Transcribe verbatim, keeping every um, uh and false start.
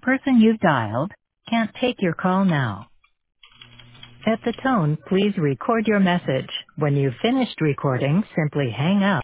person you've dialed can't take your call now. At the tone, please record your message. When you've finished recording, simply hang up.